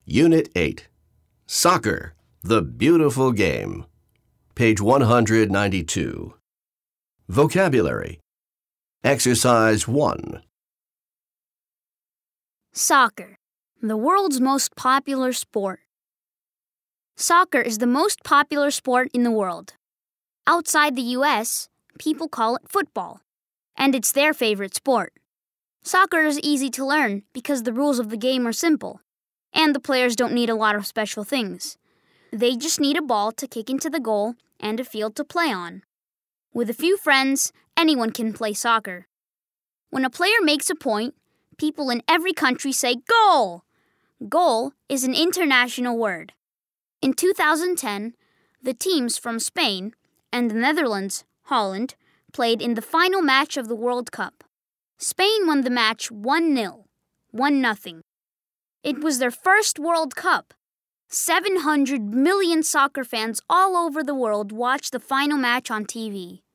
Unit 8. Soccer, the beautiful game. Page 192. Vocabulary. Exercise 1. Soccer, the world's most popular sport. Soccer is the most popular sport in the world. Outside the U.S., people call it football, and it's their favorite sport. Soccer is easy to learn because the rules of the game are simple, and the players don't need a lot of special things. They just need a ball to kick into the goal and a field to play on. With a few friends, anyone can play soccer. When a player makes a point, people in every country say goal! Goal is an international word. In 2010, the teams from Spain and the Netherlands, Holland, played in the final match of the World Cup. Spain won the match 1-0, 1-0. It was their first World Cup. 700 million soccer fans all over the world watched the final match on TV.